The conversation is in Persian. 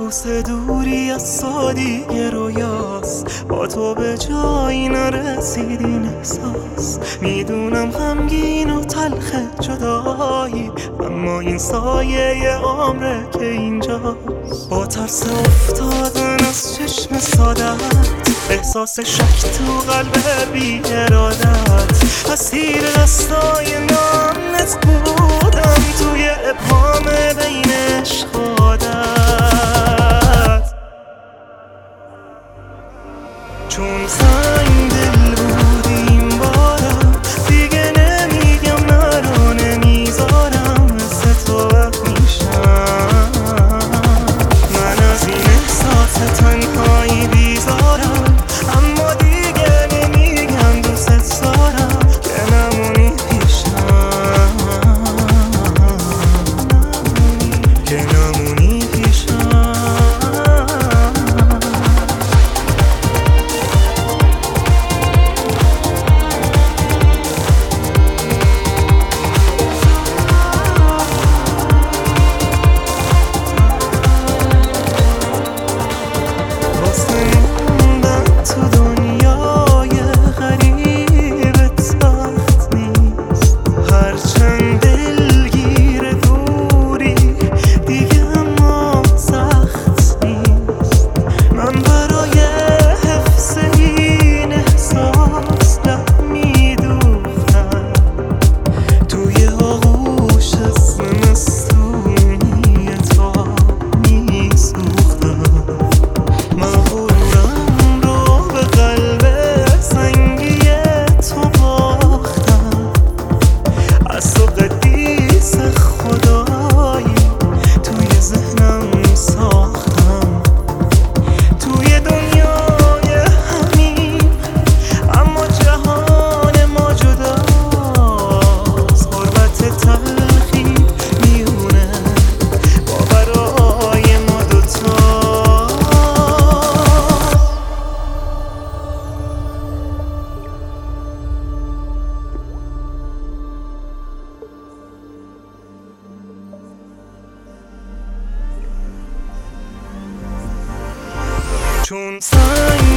کابوس دوری از سادی رویاست، با تو به جایی نرسید این احساس. میدونم غمگین و تلخ جدایی، اما این سایه عمره که اینجاست. با ترس افتادن از چشم سادت، احساس شک تو قلب بی ارادت، اسیر دستای نامت بودم توی ابهام بین عشق و عادت. چون سنگ دل بودیم بارا، دیگه نمیگم نرو نمیذارم مثل تو میشم. من از این احساس تنهایی بیزارم، اما دیگه نمیگم دوست دارم که نمونی پیشم، که نمونی پیشم. چون سنگ